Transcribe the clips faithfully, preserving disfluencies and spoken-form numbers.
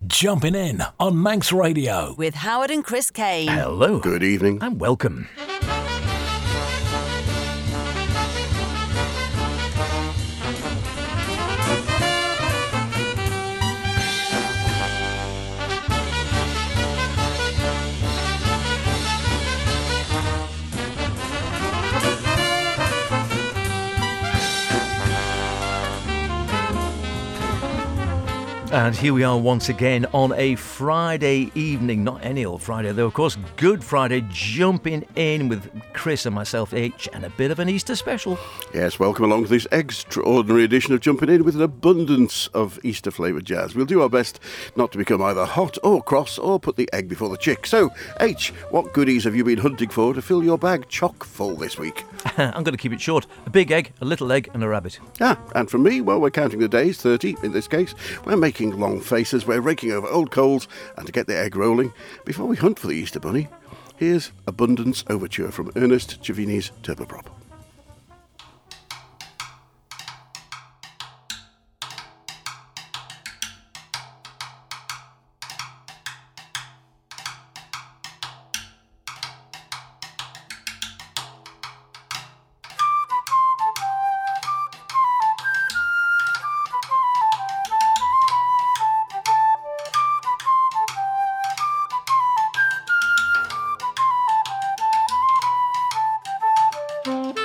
Jumping in on Manx Radio with Howard and Chris Kane. Hello. Good evening. And welcome. And here we are once again on a Friday evening, not any old Friday though, of course, Good Friday, jumping in with Chris and myself, H, and a bit of an Easter special. Yes, welcome along to this extraordinary edition of Jumping In with an abundance of Easter-flavoured jazz. We'll do our best not to become either hot or cross or put the egg before the chick. So, H, what goodies have you been hunting for to fill your bag chock full this week? I'm going to keep it short. A big egg, a little egg and a rabbit. Ah, and from me, well, we're counting the days, thirty in this case. We're making long faces, we're raking over old coals, and to get the egg rolling, before we hunt for the Easter Bunny, here's Abundance Overture from Ernest Civini's Turboprop. Thank you.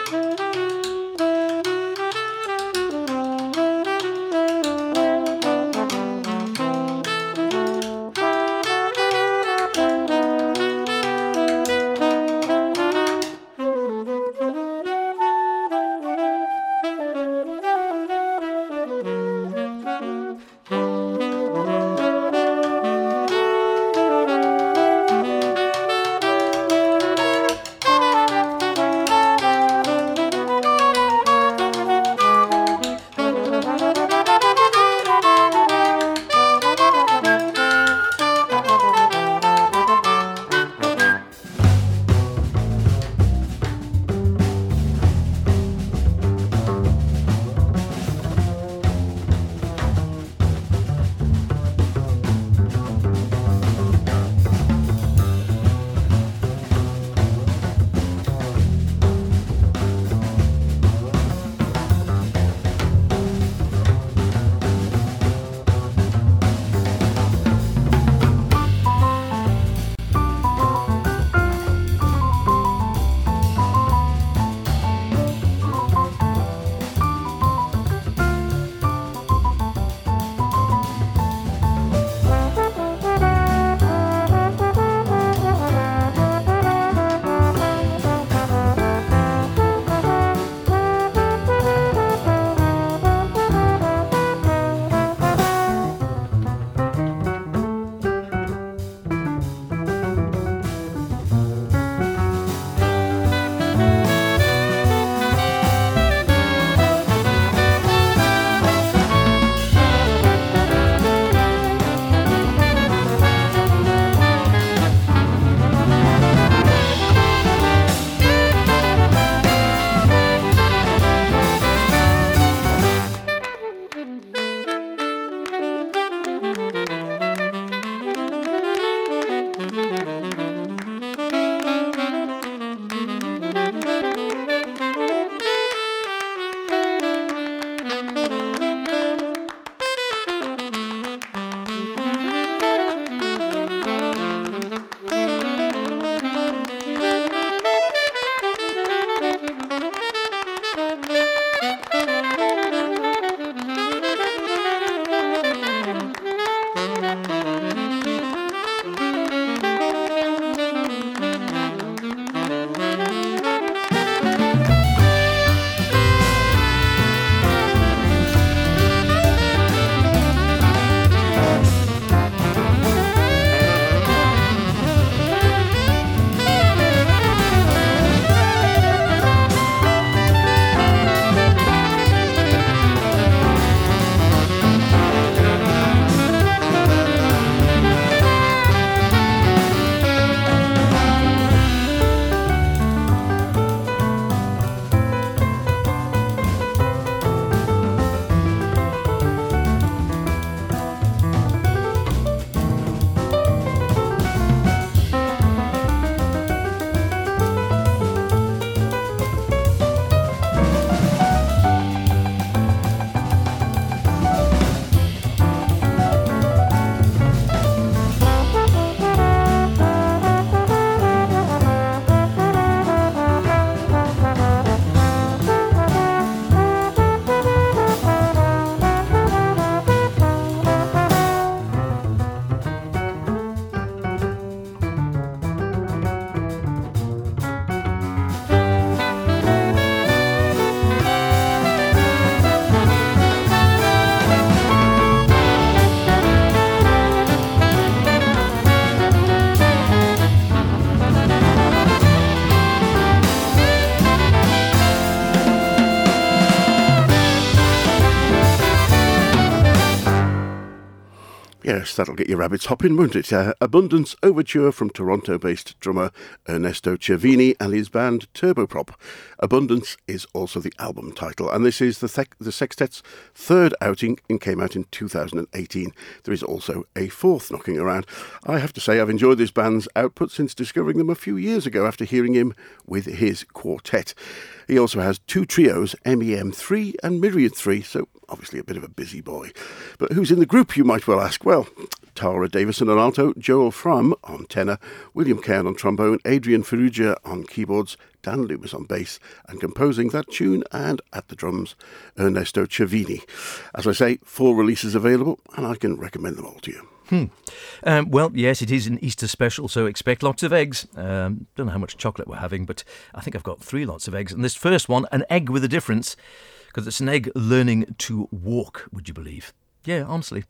Yes, that'll get your rabbits hopping, won't it? Uh, Abundance Overture from Toronto-based drummer Ernesto Cervini and his band Turboprop. Abundance is also the album title, and this is the, th- the sextet's third outing and came out in two thousand eighteen. There is also a fourth knocking around. I have to say I've enjoyed this band's output since discovering them a few years ago after hearing him with his quartet. He also has two trios, M E M three and Myriad three, so obviously a bit of a busy boy. But who's in the group, you might well ask? Well, Tara Davison on alto, Joel Frum on tenor, William Cairn on trombone, Adrian Ferrugia on keyboards, Dan Loomis on bass, and composing that tune and at the drums, Ernesto Cervini. As I say, four releases available, and I can recommend them all to you. Hmm. Um, well, yes, it is an Easter special, so expect lots of eggs. Um, don't know how much chocolate we're having, but I think I've got three lots of eggs. And this first one, an egg with a difference, because it's an egg learning to walk, would you believe? Yeah, honestly.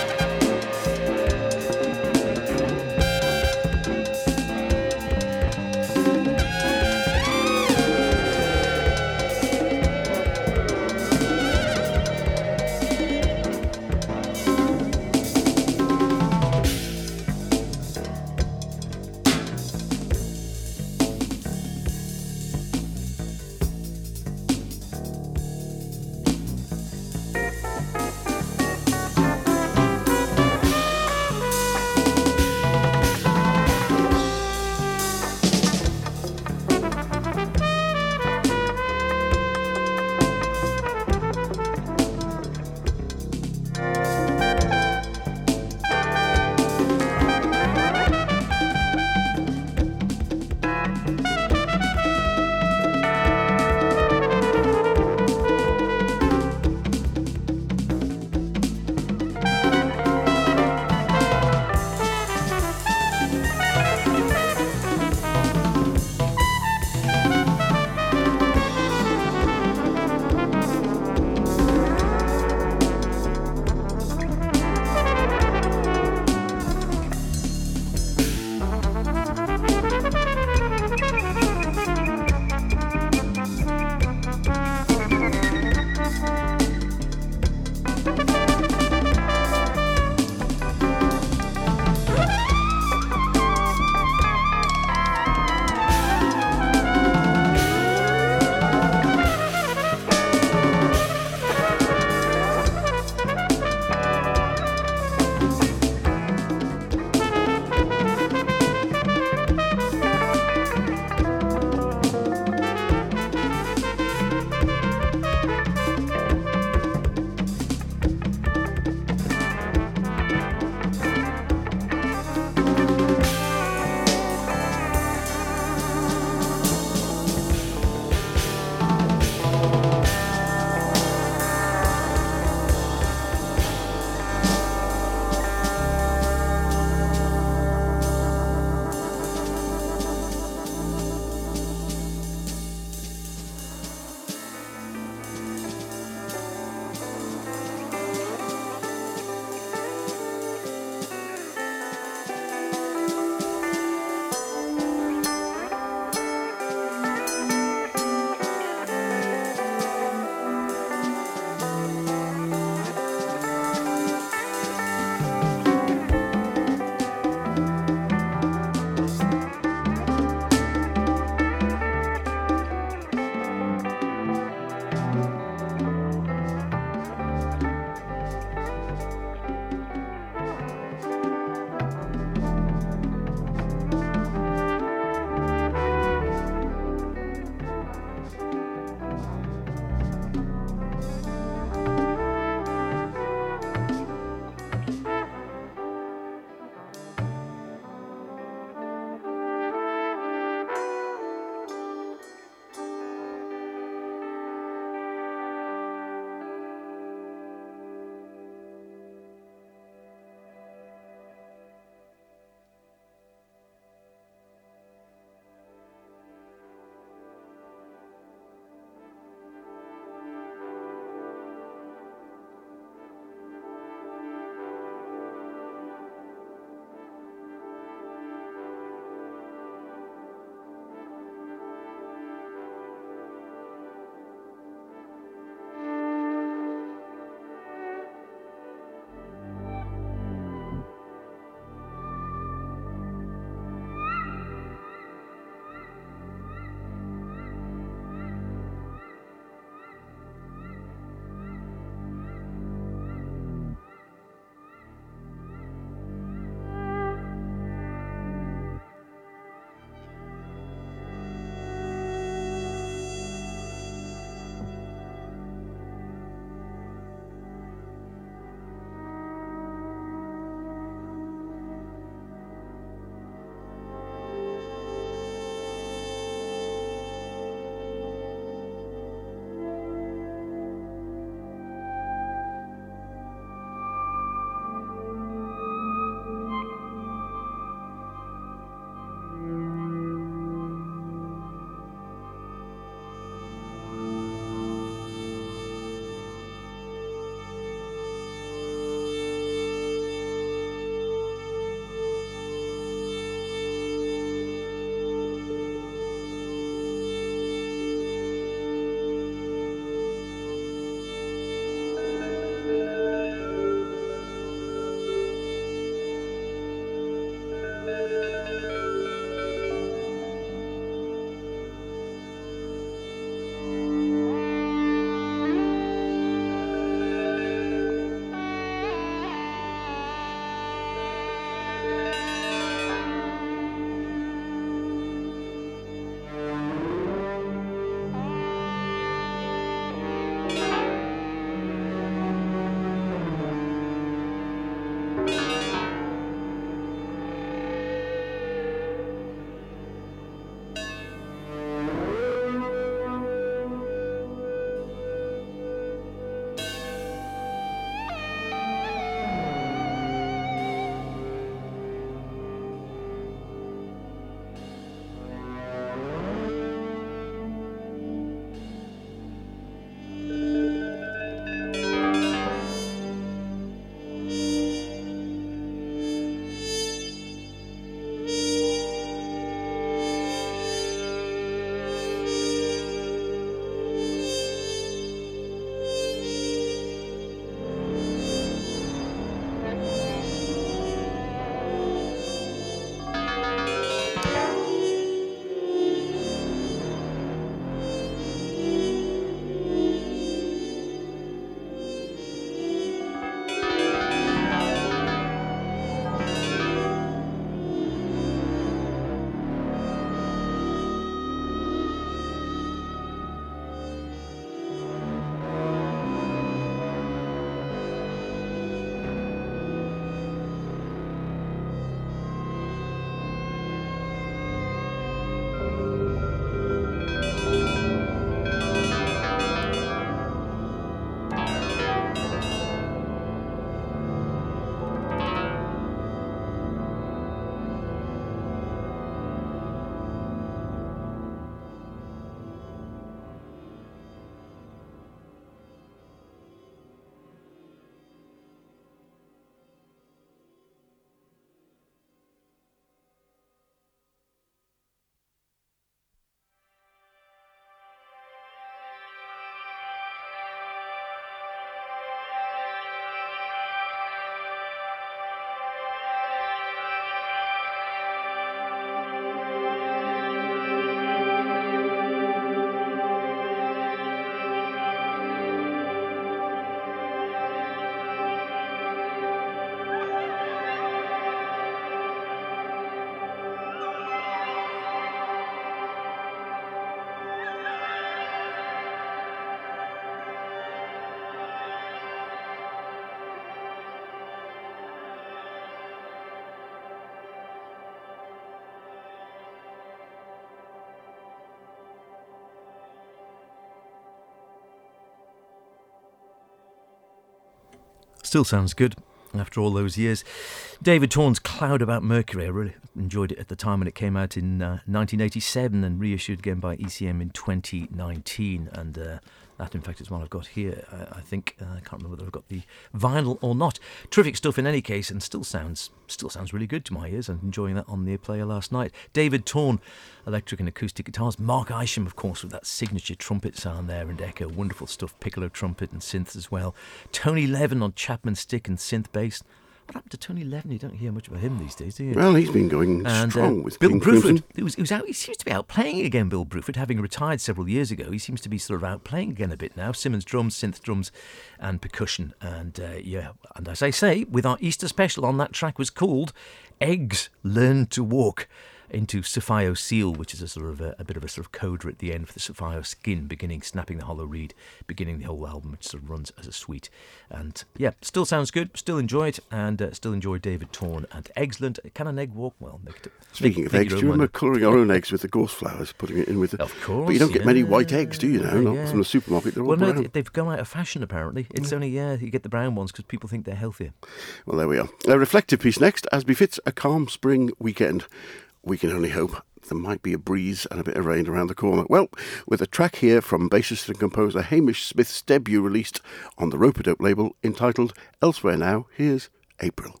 Still sounds good after all those years. David Torn's Cloud About Mercury, I really enjoyed it at the time when it came out in uh, nineteen eighty-seven and reissued again by E C M in twenty nineteen. And uh, that, in fact, is one I've got here. I, I think uh, I can't remember whether I've got the vinyl or not. Terrific stuff in any case, and still sounds still sounds really good to my ears. I'm enjoying that on the player last night. David Torn, electric and acoustic guitars. Mark Isham, of course, with that signature trumpet sound there and echo. Wonderful stuff. Piccolo trumpet and synths as well. Tony Levin on Chapman stick and synth bass. What happened to Tony Levin? You don't hear much about him these days, do you? Well, he's been going and, strong uh, with Bill King Bruford. Crimson. He was, he was out. He seems to be out playing again. Bill Bruford, having retired several years ago, he seems to be sort of out playing again a bit now. Simmons drums, synth drums, and percussion. And uh, yeah, and as I say, with our Easter special on that track was called "Eggs Learn to Walk." Into Sophio Seal, which is a sort of a, a bit of a sort of coda at the end for the Sophio skin, beginning Snapping the Hollow Reed, beginning the whole album, which sort of runs as a suite. And yeah, still sounds good, still enjoy it, and uh, still enjoy David Torn. And excellent. Can an egg walk? Well, make it. Speaking make, of make eggs, do you remember colouring our own eggs with the gorse flowers, putting it in with the... Of course. But you don't get yeah, many white eggs, do you now? Not yeah. from the supermarket, they're all well, no, brown. they- they've gone out of fashion, apparently. It's Yeah. only, yeah, you get the brown ones because people think they're healthier. Well, there we are. A reflective piece next, as befits a calm spring weekend. We can only hope there might be a breeze and a bit of rain around the corner. Well, with a track here from bassist and composer Hamish Smith's debut released on the Rope-A-Dope label entitled Elsewhere Now, here's April.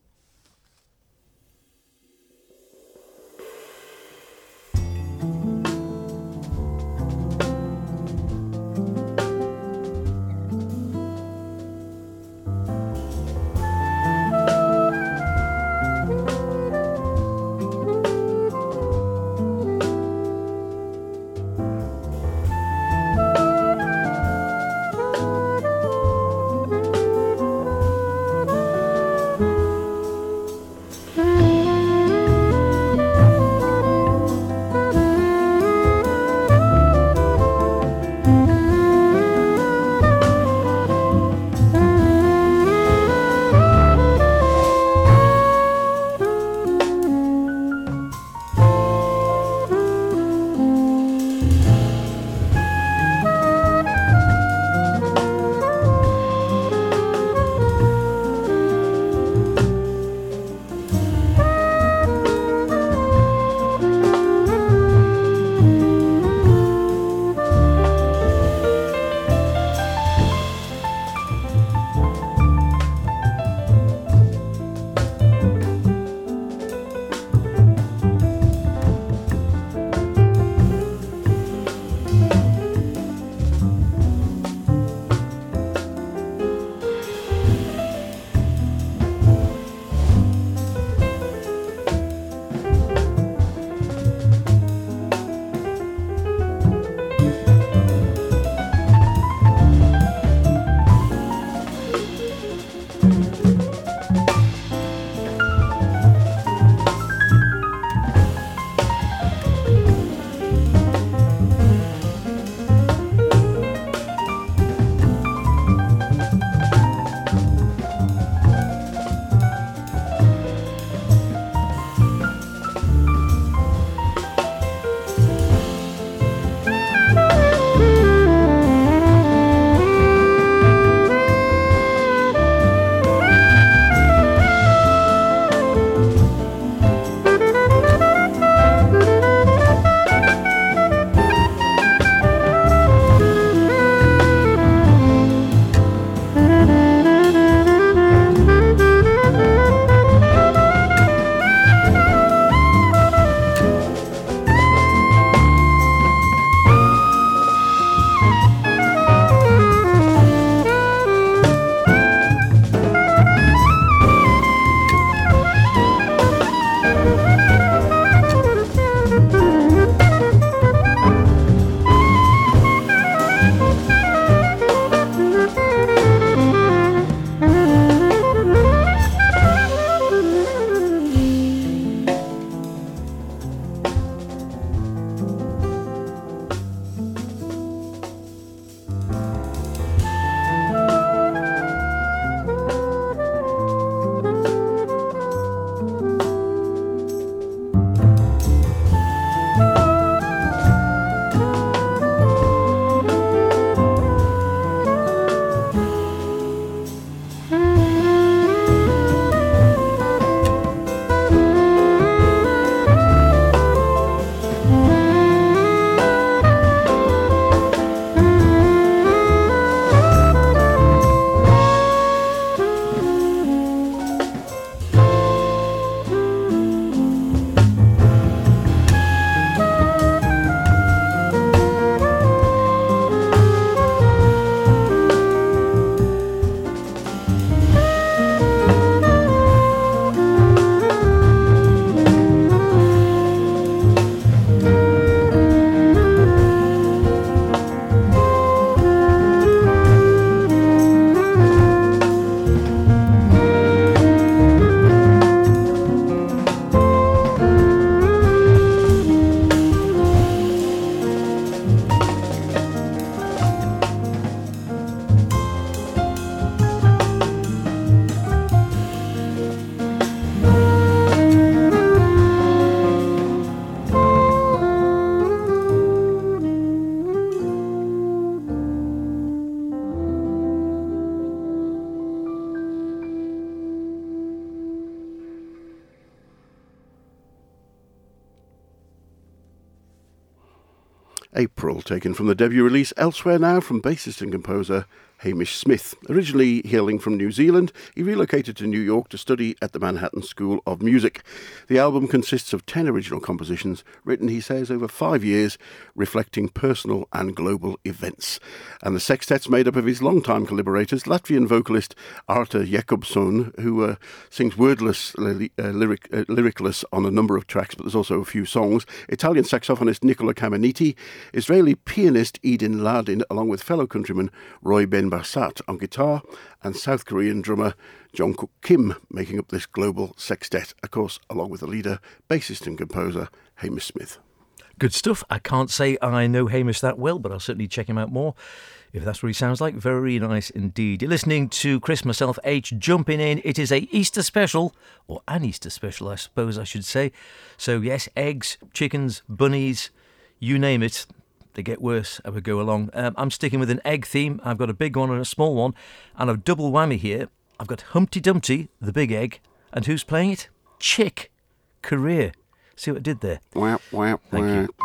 April, taken from the debut release Elsewhere Now from bassist and composer Hamish Smith. Originally hailing from New Zealand, he relocated to New York to study at the Manhattan School of Music. The album consists of ten original compositions, written, he says, over five years, reflecting personal and global events. And the sextet's made up of his longtime collaborators, Latvian vocalist Arta Jakobson, who uh, sings wordless, li- uh, lyric, uh, lyricless on a number of tracks, but there's also a few songs, Italian saxophonist Nicola Caminiti, Israeli pianist Eden Ladin, along with fellow countryman Roy Ben Bassat on guitar, and South Korean drummer Jungkook Kim making up this global sextet, of course, along with the leader, bassist and composer Hamish Smith. Good stuff. I can't say I know Hamish that well, but I'll certainly check him out more if that's what he sounds like. Very nice indeed. You're listening to Chris, myself, H, jumping in. It is a Easter special, or an Easter special, I suppose I should say. So yes, eggs, chickens, bunnies, you name it. They get worse as we go along. Um, I'm sticking with an egg theme. I've got a big one and a small one, and a double whammy here. I've got Humpty Dumpty, the big egg, and who's playing it? Chick Corea. See what I did there? Wah, wah, Thank wah. you.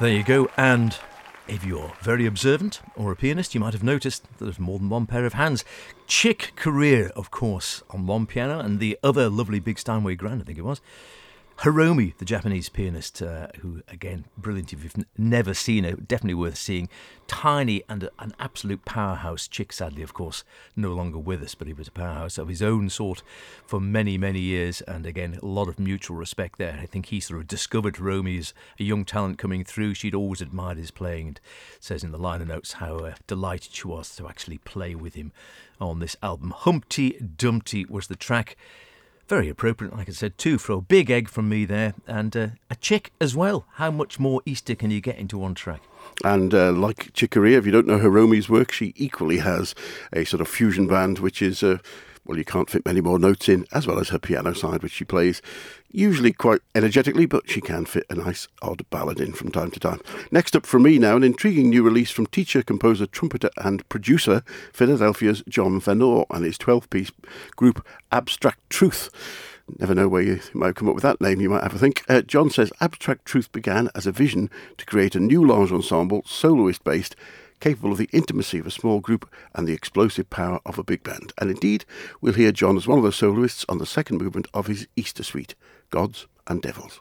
There you go, and if you're very observant or a pianist, you might have noticed that there's more than one pair of hands. Chick Corea, of course, on one piano, and the other lovely big Steinway grand, I think it was. Hiromi, the Japanese pianist, uh, who, again, brilliant. If you've n- never seen her, definitely worth seeing. Tiny and a, an absolute powerhouse. Chick, sadly, of course, no longer with us, but he was a powerhouse of his own sort for many, many years. And again, a lot of mutual respect there. I think he sort of discovered Hiromi as a young talent coming through. She'd always admired his playing, and says in the liner notes how uh, delighted she was to actually play with him on this album. Humpty Dumpty was the track. Very appropriate, like I said, too, for a big egg from me there, and uh, a chick as well. How much more Easter can you get into one track? And uh, like Chick Corea, if you don't know Hiromi's work, she equally has a sort of fusion band, which is, uh, well, you can't fit many more notes in, as well as her piano side, which she plays usually quite energetically, but she can fit a nice odd ballad in from time to time. Next up from me now, an intriguing new release from teacher, composer, trumpeter and producer, Philadelphia's John Venor, and his twelve-piece group Abstract Truth. Never know where you might come up with that name, you might have a think. Uh, John says Abstract Truth began as a vision to create a new large ensemble, soloist-based, capable of the intimacy of a small group and the explosive power of a big band. And indeed, we'll hear John as one of the soloists on the second movement of his Easter Suite, Gods and Devils.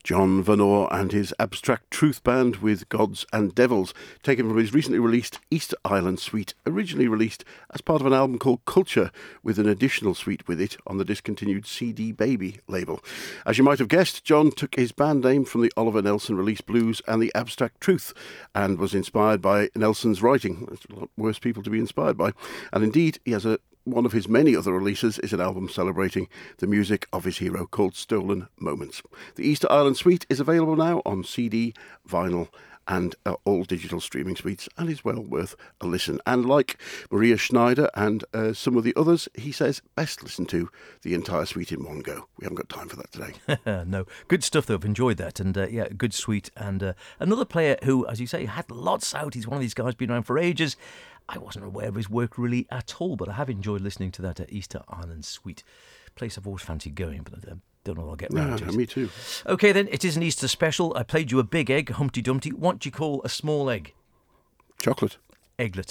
John Vanor and his Abstract Truth Band with Gods and Devils, taken from his recently released Easter Island Suite, originally released as part of an album called Culture, with an additional suite with it on the discontinued C D Baby label. As you might have guessed, John took his band name from the Oliver Nelson released blues and the Abstract Truth, and was inspired by Nelson's writing. There's a lot worse people to be inspired by. And indeed, he has a one of his many other releases is an album celebrating the music of his hero called Stolen Moments. The Easter Island Suite is available now on C D, vinyl, and uh, all digital streaming suites, and is well worth a listen. And like Maria Schneider and uh, some of the others, he says best listen to the entire suite in one go. We haven't got time for that today. No, good stuff though. I've enjoyed that, and uh, yeah, good suite. And uh, another player who, as you say, had lots out. He's one of these guys been around for ages. I wasn't aware of his work really at all, but I have enjoyed listening to that uh, Easter Island Suite. Place I've always fancied going, but I uh, don't know if I'll get round Yeah, to it. me too. OK then, it is an Easter special. I played you a big egg, Humpty Dumpty. What do you call a small egg? Chocolate. Egglet.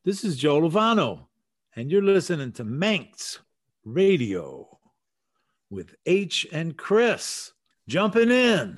This is Joe Lovano, and you're listening to Manx Radio with H and Chris. Jumping in.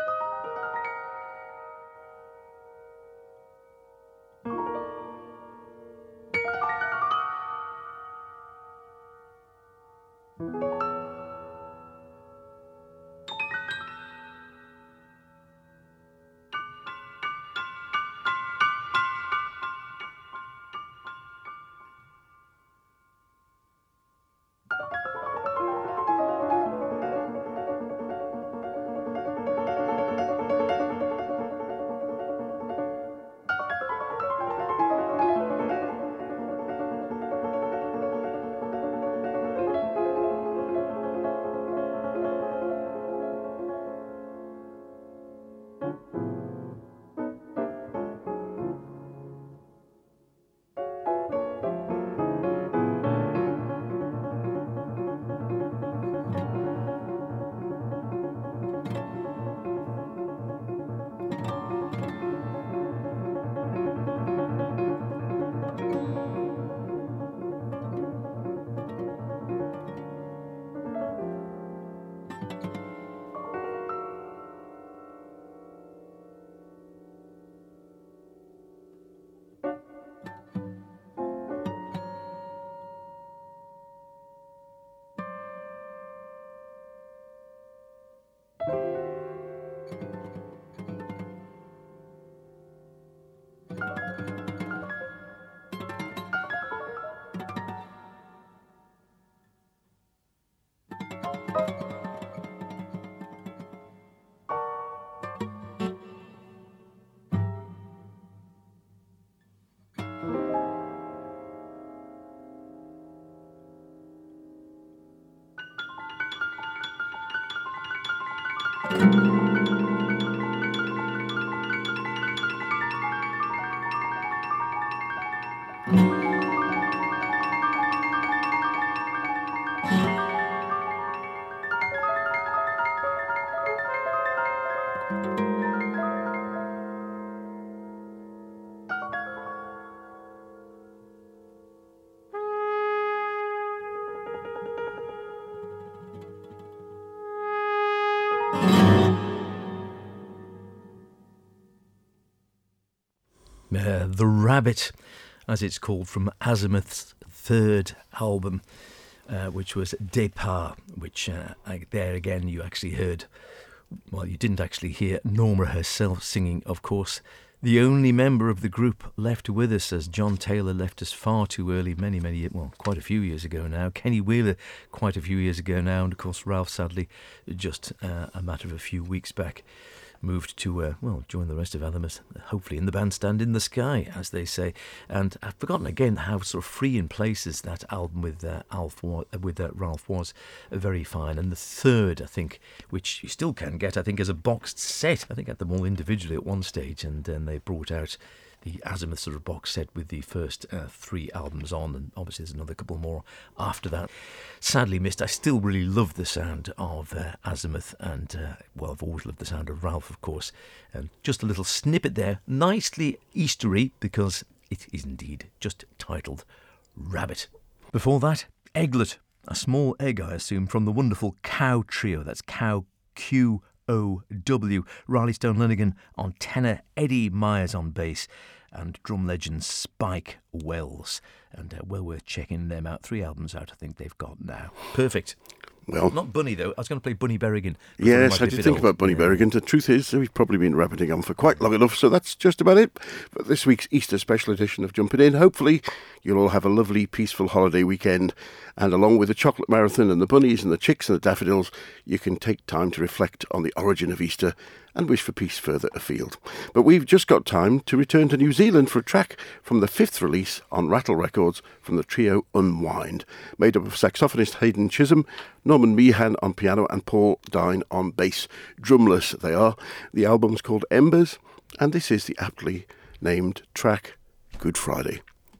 Uh, The Rabbit, as it's called, from Azimuth's third album, uh, which was Départ, which uh, I, there again you actually heard, well, you didn't actually hear Norma herself singing, of course. The only member of the group left with us, as John Taylor left us far too early, many, many, well, quite a few years ago now. Kenny Wheeler, quite a few years ago now. And, of course, Ralph, sadly, just uh, a matter of a few weeks back, moved to, uh, well, join the rest of Azimuth, hopefully in the bandstand in the sky, as they say. And I've forgotten again how sort of free in places that album with uh, Alf wa- with uh, Ralph was, uh, very fine. And the third, I think, which you still can get, I think, as a boxed set. I think I had them all individually at one stage, and then they brought out the Azimuth sort of box set with the first uh, three albums on, and obviously there's another couple more after that. Sadly missed. I still really love the sound of uh, Azimuth, and uh, well, I've always loved the sound of Ralph, of course. And just a little snippet there, nicely Eastery, because it is indeed just titled Rabbit. Before that, Egglet, a small egg, I assume, from the wonderful Cow Trio. That's Cow Q O W. Riley Stone Linigan on tenor, Eddie Myers on bass, and drum legend Spike Wells. And uh, well worth checking them out. Three albums out, I think they've got now. Perfect. Well, not Bunny, though. I was going to play Bunny Berrigan. Yes, I did think old. about Bunny yeah. Berrigan. The truth is, we've probably been rabbiting on for quite long enough, so that's just about it for this week's Easter special edition of Jumping In. Hopefully, you'll all have a lovely, peaceful holiday weekend, and along with the chocolate marathon and the bunnies and the chicks and the daffodils, you can take time to reflect on the origin of Easter and wish for peace further afield. But we've just got time to return to New Zealand for a track from the fifth release on Rattle Records from the trio Unwind, made up of saxophonist Hayden Chisholm, Norman Meehan on piano and Paul Dine on bass. Drumless they are. The album's called Embers, and this is the aptly named track Good Friday.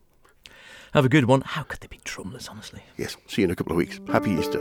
Have a good one. How could they be drumless, honestly? Yes, see you in a couple of weeks. Happy Easter.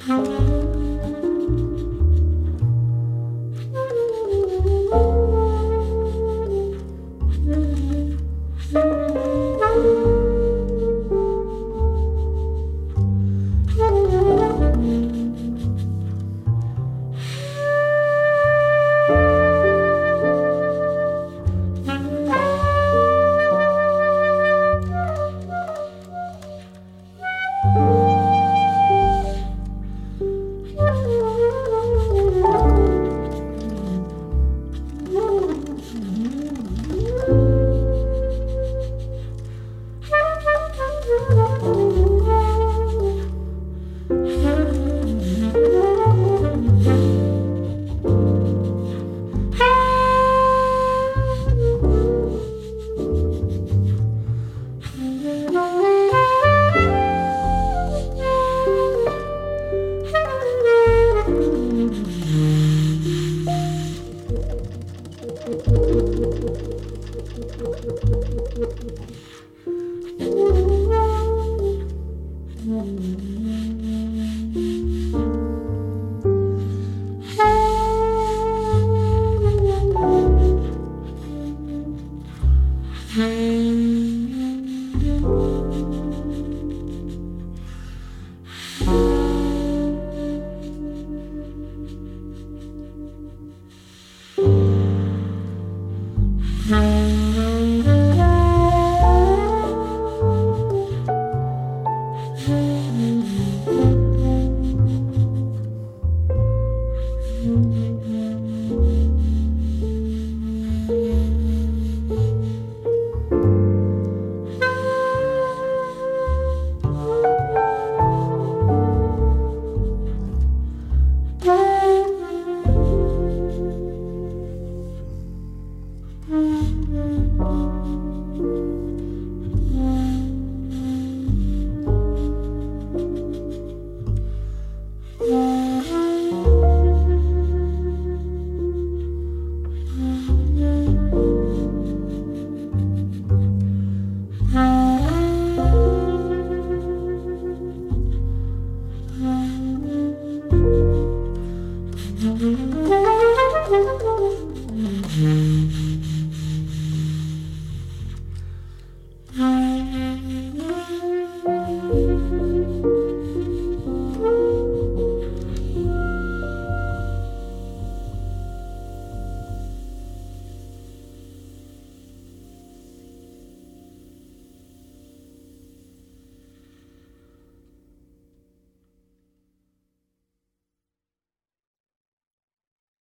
Mm-hmm.